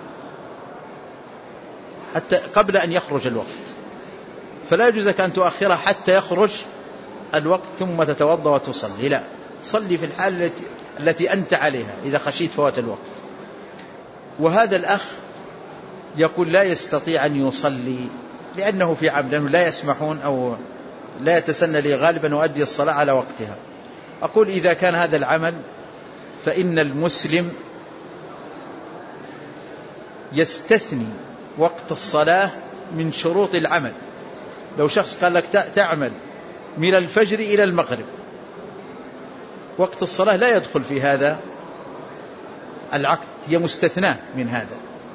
حتى قبل أن يخرج الوقت، فلا يجوز لك أن تؤخرها حتى يخرج الوقت ثم تتوضأ وتصلي. لا، صلي في الحال التي أنت عليها إذا خشيت فوات الوقت. وهذا الأخ يقول لا يستطيع أن يصلي لأنه في عمل، لأنه لا يسمحون أو لا يتسنى لي غالبا وأدي الصلاة على وقتها. أقول إذا كان هذا العمل فإن المسلم يستثني وقت الصلاة من شروط العمل. لو شخص قال لك تعمل من الفجر إلى المغرب وقت الصلاة لا يدخل في هذا العقد، هي مستثناة من هذا.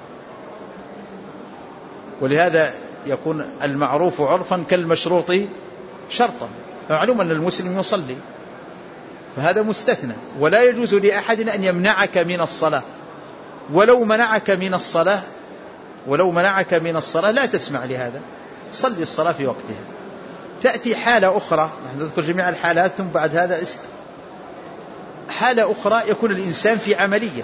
ولهذا يكون المعروف عرفا كالمشروط شرطا، فمعلوم أن المسلم يصلي، فهذا مستثنى، ولا يجوز لأحد أن يمنعك من الصلاة. ولو منعك من الصلاة لا تسمع لهذا، صلي الصلاة في وقتها. تأتي حالة أخرى، نحن نذكر جميع الحالات ثم بعد هذا حالة أخرى، يكون الإنسان في عملية،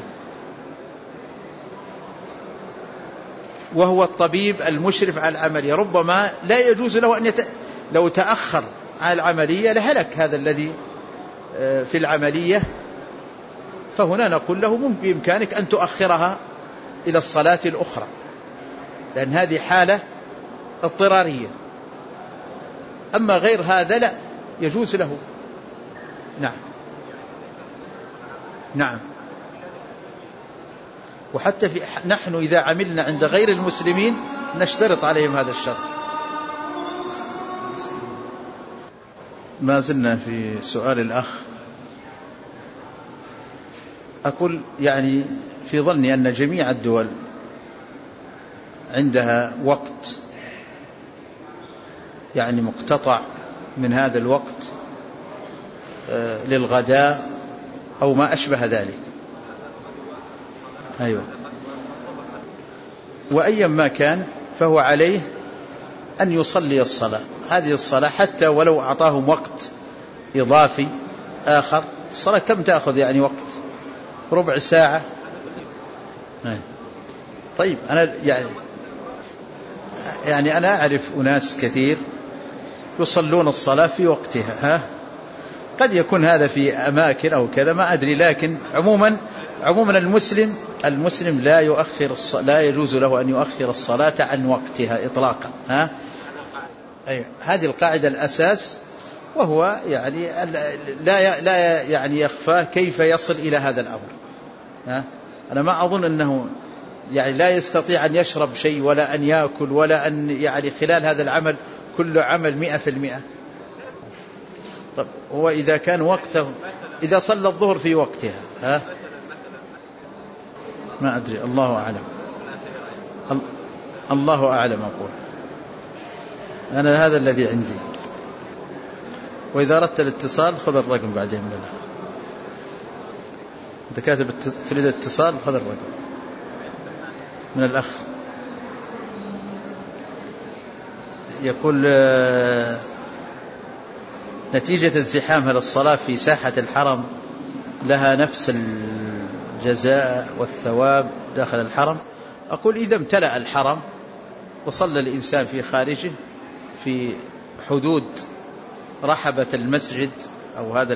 وهو الطبيب المشرف على العملية، ربما لا يجوز له أن لو تأخر على العملية لهلك هذا الذي في العملية، فهنا نقول له بإمكانك أن تؤخرها إلى الصلاة الأخرى، لأن هذه حالة اضطرارية. أما غير هذا لا يجوز له. نعم. وحتى نحن إذا عملنا عند غير المسلمين نشترط عليهم هذا الشرط. ما زلنا في سؤال الأخ. أقول يعني في ظني أن جميع الدول عندها وقت يعني مقتطع من هذا الوقت للغداء أو ما أشبه ذلك. أيوة. وأيا ما كان فهو عليه أن يصلي الصلاة، هذه الصلاة حتى ولو أعطاهم وقت إضافي آخر. الصلاة كم تأخذ يعني وقت؟ ربع ساعة. طيب أنا يعني أنا أعرف أناس كثير يصلون الصلاة في وقتها، قد يكون هذا في أماكن أو كذا ما أدري، لكن عموما المسلم لا يجوز له أن يؤخر الصلاة عن وقتها إطلاقا. أيوة. هذه القاعدة الأساس، وهو يعني لا يعني يخفى كيف يصل إلى هذا الأمر. أنا ما أظن أنه يعني لا يستطيع أن يشرب شيء ولا أن يأكل ولا أن يعني خلال هذا العمل كل عمل 100%. طب هو إذا كان وقته، إذا صلى الظهر في وقتها ما أدري، الله أعلم. الله أعلم. أقول أنا هذا الذي عندي. وإذا أردت الاتصال خذ الرقم بعدين من الأخ. أنت كاتب تريد الاتصال، خذ الرقم من الأخ. يقول نتيجة الزحام هل الصلاة في ساحة الحرم لها نفس الجزاء والثواب داخل الحرم؟ أقول إذا امتلأ الحرم وصلى الإنسان في خارجه في حدود رحبة المسجد أو هذا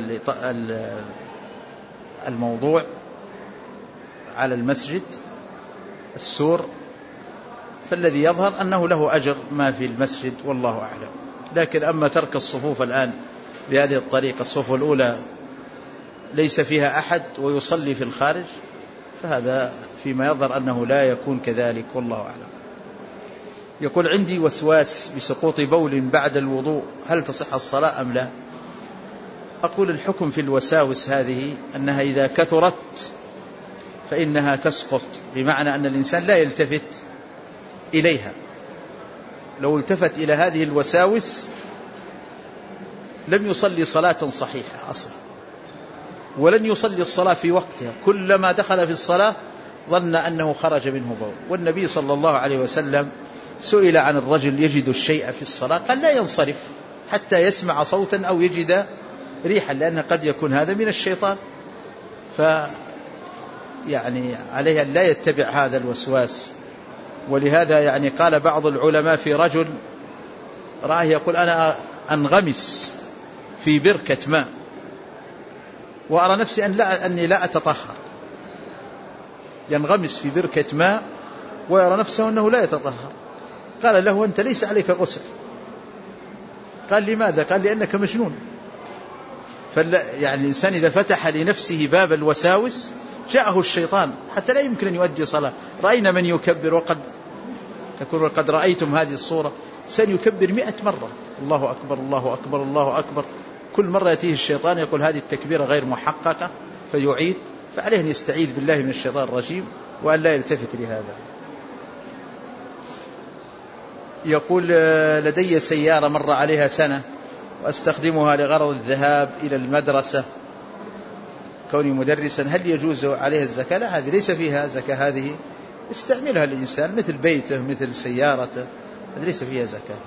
الموضوع على المسجد السور، فالذي يظهر أنه له أجر ما في المسجد، والله أعلم. لكن أما ترك الصفوف الآن بهذه الطريقة، الصفوف الأولى ليس فيها أحد ويصلي في الخارج، فهذا فيما يظهر أنه لا يكون كذلك، والله أعلم. يقول عندي وسواس بسقوط بول بعد الوضوء، هل تصح الصلاة أم لا؟ أقول الحكم في الوساوس هذه أنها إذا كثرت فإنها تسقط، بمعنى أن الإنسان لا يلتفت إليها. لو التفت إلى هذه الوساوس لم يصلي صلاة صحيحة أصلا، ولن يصلي الصلاة في وقتها. كلما دخل في الصلاة ظن أنه خرج منه بول. والنبي صلى الله عليه وسلم سئل عن الرجل يجد الشيء في الصلاة، قال لا ينصرف حتى يسمع صوتا أو يجد ريحا، لأن قد يكون هذا من الشيطان، يعني عليه أن لا يتبع هذا الوسواس. ولهذا يعني قال بعض العلماء في رجل رآه يقول أنا أنغمس في بركة ماء وأرى نفسي أني لا أتطهر، ينغمس في بركة ماء ويرى نفسه أنه لا يتطهر. قال له أنت ليس عليك غسل. قال لماذا؟ قال لأنك مجنون. يعني الإنسان إذا فتح لنفسه باب الوساوس جاءه الشيطان حتى لا يمكن أن يؤدي صلاة. رأينا من يكبر وقد رأيتم هذه الصورة، سن يكبر 100 مرة، الله أكبر الله أكبر الله أكبر، كل مرة يأتيه الشيطان يقول هذه التكبيرة غير محققة فيعيد، فعليه أن يستعيذ بالله من الشيطان الرجيم وأن لا يلتفت لهذا. يقول لدي سيارة مر عليها سنة وأستخدمها لغرض الذهاب إلى المدرسة كوني مدرسا، هل يجوز عليها الزكاة؟ لا، هذه ليس فيها زكاة، هذه استعملها الإنسان مثل بيته مثل سيارته، هذه ليس فيها زكاة.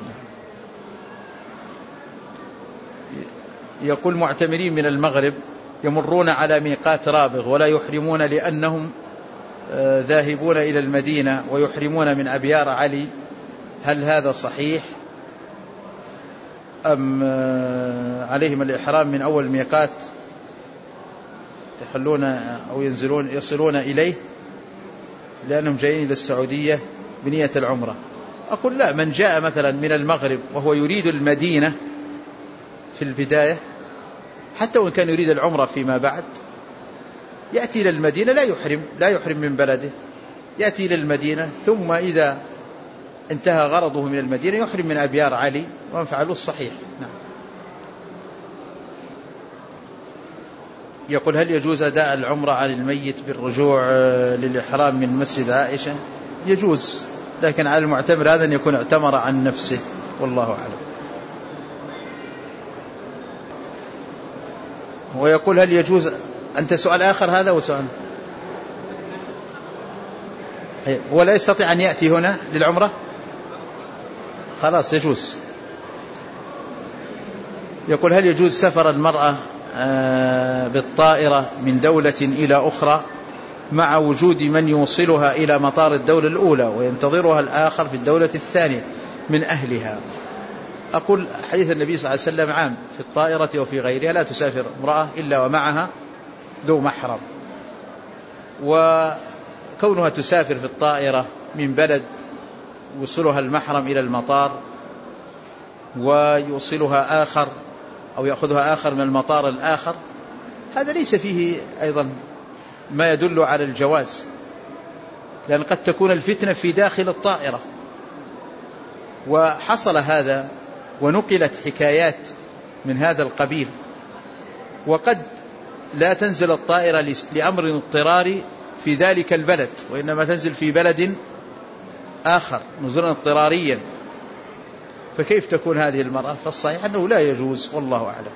يقول معتمرين من المغرب يمرون على ميقات رابغ ولا يحرمون لأنهم ذاهبون إلى المدينة ويحرمون من أبيار علي، هل هذا صحيح أم عليهم الإحرام من أول ميقات يخلون أو يصلون إليه لأنهم جايين إلى السعودية بنية العمرة؟ أقول لا، من جاء مثلا من المغرب وهو يريد المدينة في البداية حتى وإن كان يريد العمرة فيما بعد يأتي إلى المدينة لا يحرم من بلده، يأتي إلى المدينة ثم إذا انتهى غرضه من المدينة يحرم من أبيار علي ومن فعله الصحيح. نعم. يقول هل يجوز أداء العمرة عن الميت بالرجوع للإحرام من مسجد عائشة؟ يجوز، لكن على المعتمر هذا أن يكون اعتمر عن نفسه، والله أعلم. ويقول هل يجوز، أنت سؤال آخر هذا وسؤال، ولا يستطيع أن يأتي هنا للعمرة؟ خلاص يجوز. يقول هل يجوز سفر المرأة بالطائرة من دولة إلى أخرى مع وجود من يوصلها إلى مطار الدولة الأولى وينتظرها الآخر في الدولة الثانية من أهلها؟ أقول حديث النبي صلى الله عليه وسلم عام في الطائرة وفي غيرها، لا تسافر امرأة إلا ومعها ذو محرم. وكونها تسافر في الطائرة من بلد يوصلها المحرم إلى المطار ويوصلها آخر أو يأخذها آخر من المطار الآخر، هذا ليس فيه أيضا ما يدل على الجواز، لأن قد تكون الفتنة في داخل الطائرة. وحصل هذا ونقلت حكايات من هذا القبيل، وقد لا تنزل الطائرة لأمر اضطراري في ذلك البلد وإنما تنزل في بلد آخر نزولا اضطراريا، فكيف تكون هذه المرأة؟ فالصحيح أنه لا يجوز، والله أعلم.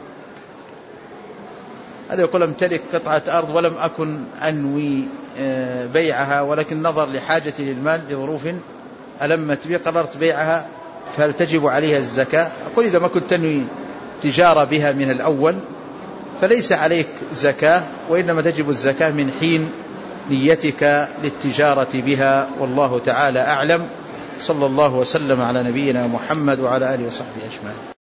هذا يقول امتلك قطعة أرض ولم أكن أنوي بيعها، ولكن نظر لحاجتي للمال لظروف ألمت بي قررت بيعها، فهل تجب عليها الزكاة؟ أقول إذا ما كنت تنوي تجارة بها من الأول فليس عليك زكاة، وإنما تجب الزكاة من حين نيتك للتجارة بها، والله تعالى أعلم. صلى الله وسلم على نبينا محمد وعلى آله وصحبه أجمعين.